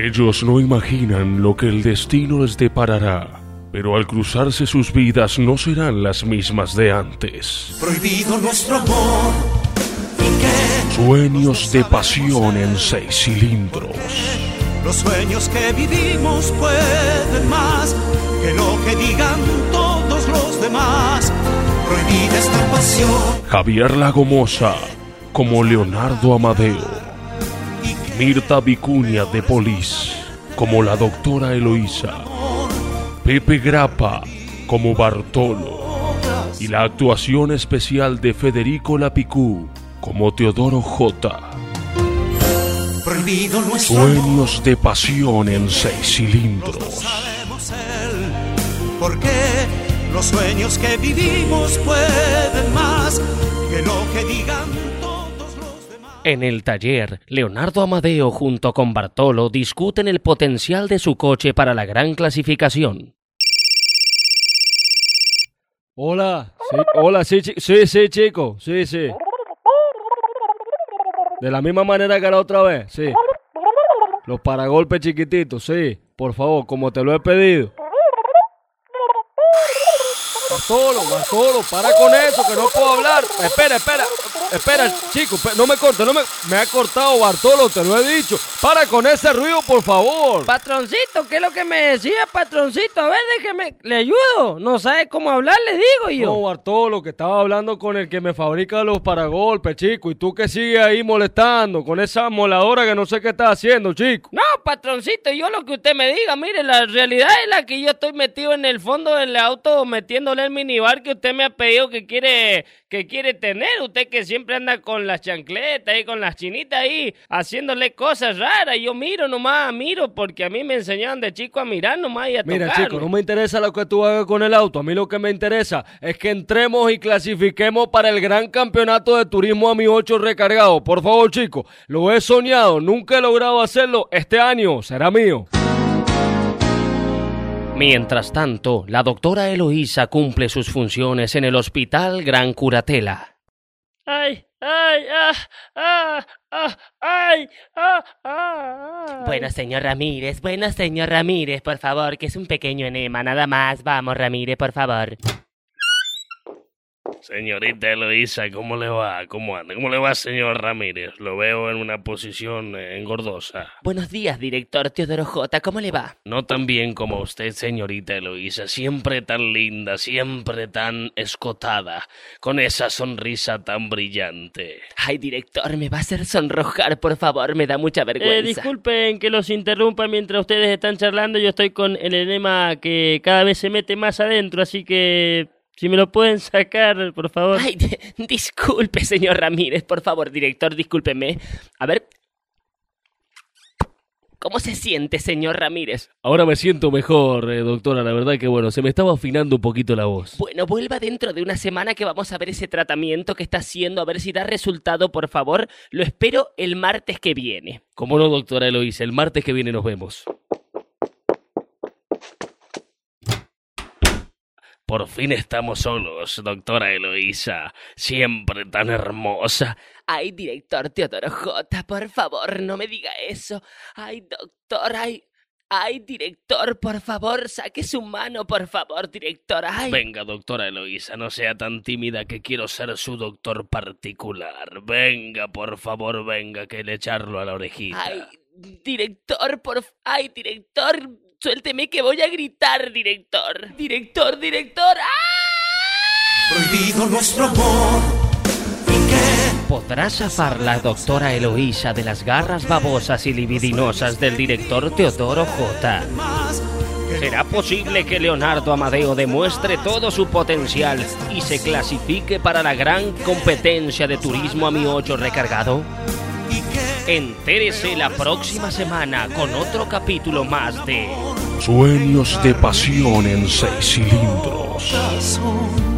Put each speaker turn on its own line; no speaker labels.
Ellos no imaginan lo que el destino les deparará, pero al cruzarse sus vidas no serán las mismas de antes.
Prohibido nuestro amor.
Sueños de pasión en 6 cilindros.
Los sueños que vivimos pueden más que lo que digan todos los demás. Prohibida esta pasión.
Javier Lagomosa como Leonardo Amadeo. Mirta Vicuña de Polis como la doctora Eloísa. Pepe Grappa como Bartolo. Y la actuación especial de Federico Lapicú como Teodoro J.
Prohibido nuestro
Sueños de pasión en 6 cilindros.
No sabemos porque los sueños que vivimos pueden más que lo que digan todos los demás.
En el taller, Leonardo Amadeo junto con Bartolo discuten el potencial de su coche para la gran clasificación.
Hola, sí, chico, sí. De la misma manera que la otra vez, sí. Los paragolpes chiquititos, sí. Por favor, como te lo he pedido. Bartolo, para con eso, que no puedo hablar. Espera, chico, no me corte, me ha cortado Bartolo, te lo he dicho. Para con ese ruido, por favor.
Patroncito, ¿qué es lo que me decía, patroncito? A ver, déjeme, ¿le ayudo? No sabe cómo hablar, le digo yo.
No, Bartolo, que estaba hablando con el que me fabrica los paragolpes, chico. Y tú que sigues ahí molestando con esa moladora que no sé qué estás haciendo, chico.
No, patroncito, yo lo que usted me diga, mire, la realidad es la que yo estoy metido en el fondo del auto metiéndole el minibar que usted me ha pedido que quiere tener. Usted que siempre anda con las chancletas y con las chinitas ahí haciéndole cosas raras. Yo miro porque a mí me enseñaron de chico a mirar nomás y a tocarme.
Mira, chico, no me interesa lo que tú hagas con el auto. A mí lo que me interesa es que entremos y clasifiquemos para el gran campeonato de turismo a mi 8 recargado. Por favor, chico, lo he soñado, nunca he logrado hacerlo. Este año será mío.
Mientras tanto, la doctora Eloísa cumple sus funciones en el Hospital Gran Curatela.
Bueno, señor Ramírez, por favor, que es un pequeño enema, nada más. Vamos, Ramírez, por favor.
Señorita Eloísa, ¿cómo le va? ¿Cómo anda? ¿Cómo le va, señor Ramírez? Lo veo en una posición engordosa.
Buenos días, director Teodoro J. ¿Cómo le va?
No tan bien como usted, señorita Eloísa. Siempre tan linda, siempre tan escotada, con esa sonrisa tan brillante.
Ay, director, me va a hacer sonrojar, por favor. Me da mucha vergüenza.
Disculpen que los interrumpa mientras ustedes están charlando. Yo estoy con el enema que cada vez se mete más adentro, así que... si me lo pueden sacar, por favor.
Ay, disculpe, señor Ramírez, por favor, director, discúlpeme. A ver, ¿cómo se siente, señor Ramírez?
Ahora me siento mejor, doctora, la verdad que bueno, se me estaba afinando un poquito la voz.
Bueno, vuelva dentro de una semana que vamos a ver ese tratamiento que está haciendo, a ver si da resultado, por favor. Lo espero el martes que viene.
¿Cómo no, doctora Eloísa? El martes que viene nos vemos.
Por fin estamos solos, doctora Eloísa, siempre tan hermosa.
Ay, director Teodoro J, por favor, no me diga eso. Ay, doctor, ay, director, por favor, saque su mano, por favor, director, ay.
Venga, doctora Eloísa, no sea tan tímida que quiero ser su doctor particular. Venga, por favor, venga, que le echarlo a la orejita.
Ay, director, director... suélteme que voy a gritar, director. Director. ¡Ah!
Prohibido nuestro amor.
¿Podrá zafar la doctora Eloísa de las garras babosas y libidinosas del director Teodoro J? ¿Será posible que Leonardo Amadeo demuestre todo su potencial y se clasifique para la gran competencia de turismo a mi 8 recargado? Entérese la próxima semana con otro capítulo más de
Sueños de pasión en 6 cilindros.